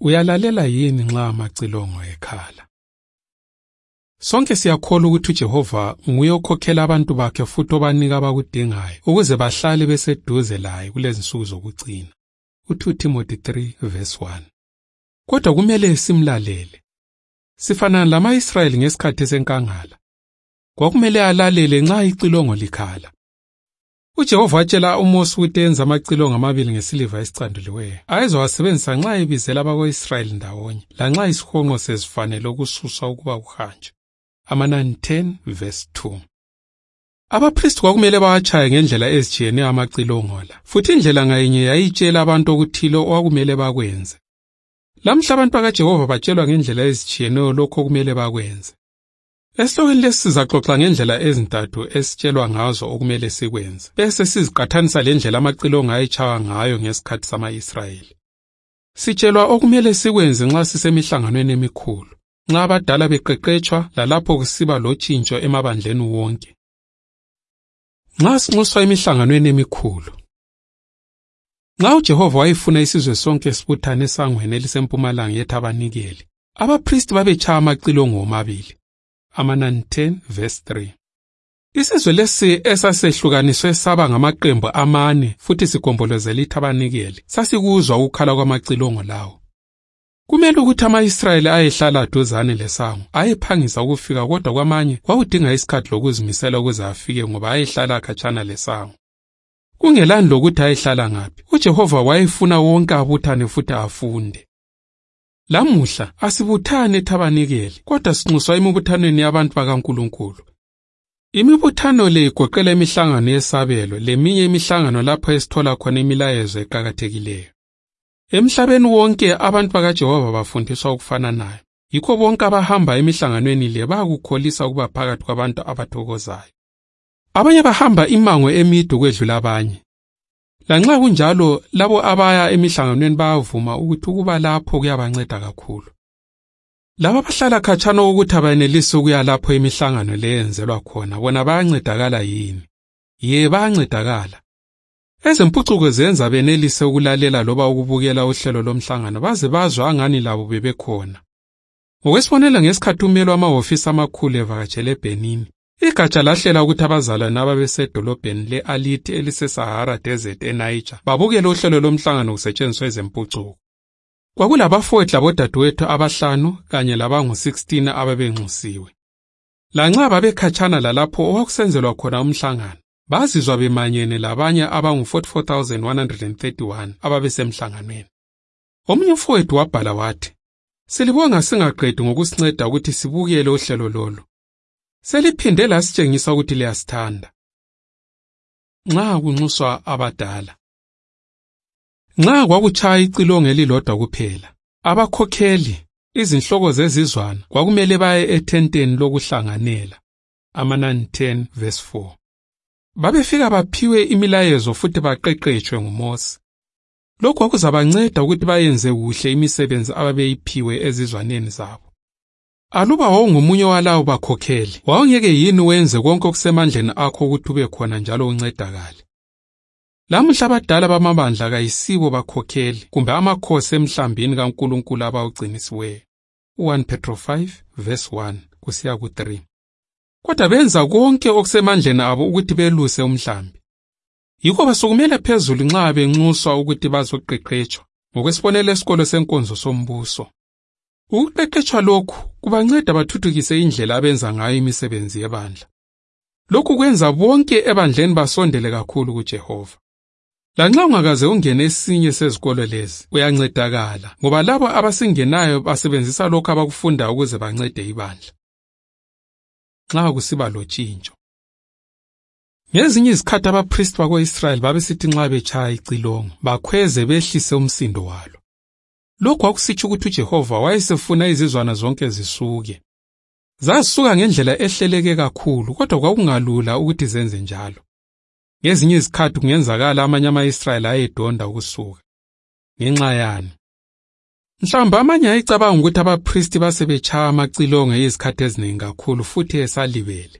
Uyalalela yini nxa amacilongo ekhala? Sonke siyakholwa ukuthi uJehova nguye okhokhela abantu bakhe futhi obanika abakudingayo ukuze bahlale beseduze laye kulezi nsuku zokucina. 2 Timothy 3:1. Kodwa kumele simlalele. Sifanana lama-Israyeli ngesikhathi senkangala. Kwakumele alalele nxa icilongo likhala. UJehova watshela uMose ukuthi enze amacilongo amabili ngesiliva esicanduliweyo. Ayezowasebenzisa nxa ebizela abako-Israyeli ndawonye, lanxa isihonqo sezifanele ukususwa ukuba kuhanjwe. Amanani 10:2. Abaphristi kwakumele bawatshaye ngendlela ezitshiyeneyo amacilongo la, futhi indlela ngayinye yayitshela abantu okuthile okwakumele bakwenze. Lamhla abantu bakaJehova batshelwa ngendlela ezitshiyeneyo lokho okumele bakwenze. Esihlokweni lesi sizaxoxa ngendlela ezintathu esitshelwa ngazo okumele sikwenze, bese siziqathanisa lendlela amacilongo ayetshawa ngayo ngesikhathi sama-Israyeli. Sitshelwa okumele sikwenze nxa sisemihlanganweni emikhulu, nxa abadala beqeqetshwa lalapho kusiba lotshintsho emabandleni wonke. Nxa sinxuswa emihlanganweni emikhulu. Nxa uJehova wayefuna isizwe sonke sibuthane esangweni elisempumalanga yethabanikeli, abaphristi babetshaya amacilongo omabili. Amanani 10:3. Isizwe lesi esasehlukaniswe saba ngamaqembu amane futhi sigombolozela ithabanikeli, sasikuzwa ukukhala kwamacilongo lawo. Kumele ukuthi ama-Israyeli ayehlala duzane lesango, ayephangisa ukufika kodwa kwamanye kwakudinga isikhathi lokuzimisela ukuze afike ngoba ayehlala khatshana lesango. Kungelani lokuthi ayehlala ngaphi, uJehova wayefuna wonke abuthane futhi afunde. Lamuhla asibuthane ethabanikeli, kodwa sinxuswa emibuthanweni yabantu bakaNkulunkulu. Imibuthano le igoqela imihlangano yesabelo leminye imihlangano lapho esithola khona imilayezo eqakathekileyo. Emhlabeni wonke abantu bakaJehova bafundiswa ukufananayo. Yikho bonke abahamba emihlanganweni le bayakukholisa ukuba phakathi kwabantu abathokozayo. Abanye bahamba imango emide ukwedlula abanye. Lanxa kunjalo, labo abaya emihlanganweni bayavuma ukuthi ukuba lapho kuyabanceda kakhulu. Laba abahlala khatshana ukuthi abenelisi ukuya lapho imihlangano le yenzelwa khona, bona bayancedakala yini? Bayancedakala. Ezempucuko zenza benelise ukulalela loba ukubukela uhlelo lomhlangano baze bazwe angani labo bebekhona. Ngokwesibonelo, ngesikhathi umelo wamahofisi amakhulu evakatshele eBenin, igatsha lahlela ukuthi abazalwane ababesedolobheni le-Aliti eliseSahara Desert eNiger babukele uhlelo lomhlangano kusetshenziswa ezempucuko. Kwakulabafowethu labodadewethu abahlanu kanye labangu-16 ababenxusiwe. Lanxa babekhatshana lalapho okwakusenzelwa khona umhlangano, bazizwa bemanyene labanye abangu-44,131 ababesemhlanganweni. Omunye umfowethu wabhala wathi, "Silibonga singaqedi ngokusinceda ukuthi sibukele uhlelo lolu. Seliphinde lasitshengisa ukuthi liyasithanda." Nxa kunxuswa abadala. Nxa kwakutshaya icilongo elilodwa kuphela, abakhokheli, izinhloko zezizwana, kwakumele baye ethenteni lokuhlanganela. Amanani 10:4. Babefika baphiwe imilayezo futhi baqeqetshwe nguMose. Lokhu kwakuzabanceda ukuthi bayenze kuhle imisebenzi ababeyiphiwe ezizwaneni zabo. Aluba wawungomunye walawo bakhokheli, wawungeke yini wenze konke okusemandleni akho ukuthi ube khona njalo uncedakale? Lamuhla abadala bamabandla kayisibo bakhokheli kumbe amakhosi emhlambini kaNkulunkulu abawugcinisiweyo. 1 Petro 5:1 kusiya ku-3. Kodwa benza konke okusemandleni abo ukuthi beluse umhlambi. Yikho basukumela phezulu nxa benxuswa ukuthi bazoqeqetshwa, ngokwesibonelo esikolo senkonzo sombuso. Ukuqeqetshwa lokhu kubanceda bathuthukise indlela abenza ngayo imisebenzi yebandla. Lokhu kwenza bonke ebandleni basondele kakhulu kuJehova. Lanxa ungakaze ungene esinye sezikolo lezi, uyancedakala ngoba labo abasingenayo basebenzisa lokho abakufunda ukuze bancede ibandla. Nxa kusiba lotshintsho. Ngezinye izikhathi abaphristi bako-Israyeli babesithi nxa betshaya icilongo, bakhweze behlise umsindo walo. Lokhu kwakusitsho ukuthi uJehova wayesefuna izizwana zonke zisuke. Zasuka ngendlela ehleleke kakhulu, kodwa kwakungalula ukuthi zenze njalo. Ngezinye izikhathi kungenzakala amanye ama-Israyeli ayedonda ukusuka. Ngenxa yani? Mhlawumbe amanye ayicabanga ukuthi abaphristi basebetshaya amacilongo izikhathi eziningi kakhulu futhi esalibele.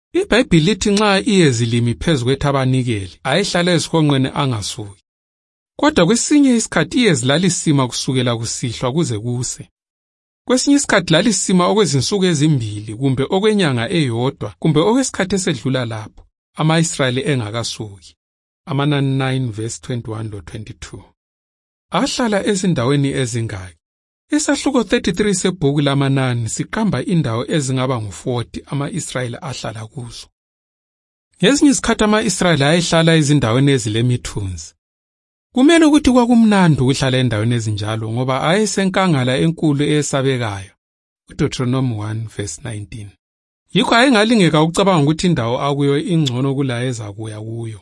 IBhayibhili lithi nxa iyezi limi phezu kwethabanikeli, ayehlala ezihonqweni angasuki. Kodwa kwesinye isikhathi iyezi lalisima kusukela kusihlwa kuze kuse. Kwesinye isikhathi lalisima okwezinsuku ezimbili kumbe okwenyanga eyodwa kumbe okwesikhathi esedlula lapho, ama-Israyeli engakasuki. Amanani 9 verse 21 lo 22. Ahlala ezindaweni ezingaki. Isahluko 33 sebhuku lamanani siqamba indawo ezingaba ngu-40 ama-Israyeli ahlala kuzo. Ngezinye izikhathi ama-Israyeli ayehlala ezindaweni ezilemithunzi. Kumele ukuthi kwakumnandi ukuhlala endaweni ezinjalo ngoba ayesenkangala enkulu eyesabekayo. Deuteronomy 1 verse 19. Yikho ayengalingeka ukucabanga ukuthi indawo akuyo ingcono kulayo ezakuya kuyo.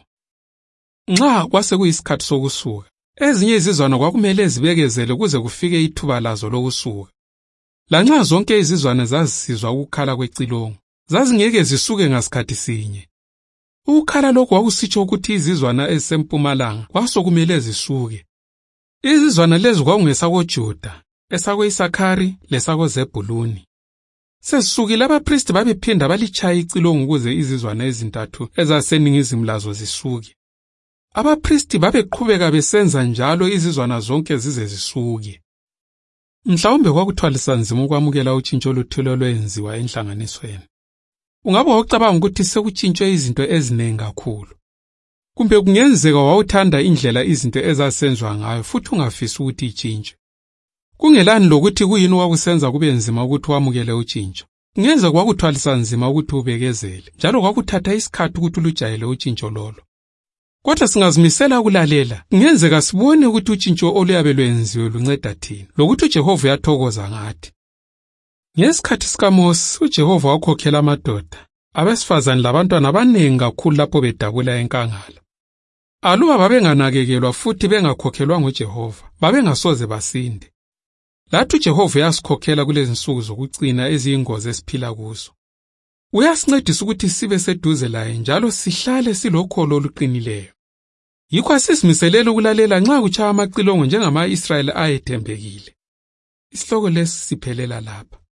Nxa kwasekuyisikhathi sokusuka, ezinye izizwana kwakumele zibekezele kuze kufike ithuba lazo lokusuka. Lanxa zonke izizwana zazisizwa ukukhala kwecilongo, zazingeke zisuke ngasikhathi sinye. Ukukhala lokhu kwakusitsho ukuthi izizwana ezisempumalanga kwasokumele zisuke. Izizwana lezi kwakungesakoJuda, esako-Isakhari lesako-Zebhuluni. Sesisukile abaphristi babephinda balitshaya icilongo ukuze izizwana ezintathu ezaseningizimu lazo zisuke. Abaphristi babeqhubeka besenza njalo izizwana zonke zize zisuke. Mhlawumbe kwakuthwalisa nzima ukwamukela utshintsho oluthile olwenziwa enhlanganisweni. Ungabe wacabanga ukuthi sekutshintshwe izinto eziningi kakhulu. Kumbe kungenzeka wawuthanda indlela izinto ezasenzwa ngayo futhi ungafisi ukuthi itshintshwe. Kungelani lokuthi kuyini kwakusenza kube nzima ukuthi wamukele utshintsho. Kungenzeka kwakuthwalisa nzima ukuthi ubekezele, njalo kwakuthatha isikhathi ukuthi ulujayele utshintsho lolo. Kodwa singazimisela ukulalela, kungenzeka sibone ukuthi utshintsho oluyabe lwenziwe lunceda thina, lokuthi uJehova uyathokoza ngathi. Ngesikhathi sikaMose, uJehova wakhokhela amadoda, abesifazane labantwana abanengi kakhulu lapho bedabula enkangala. Aluba babenganakekelwa futhi bengakhokhelwa nguJehova, babengasoze basinde. Lathi uJehova uyasikhokhela kulezi nsuku zokucina eziyingozi esiphila kuzo. Uyasincedisa ukuthi sibe seduze laye njalo sihlale silokholo oluqinileyo. Yikho asizimiselele ukulalela nxa kutshaya amacilongo njengama-Israyeli ayethembekile. Isihloko lesi siphelela lapha.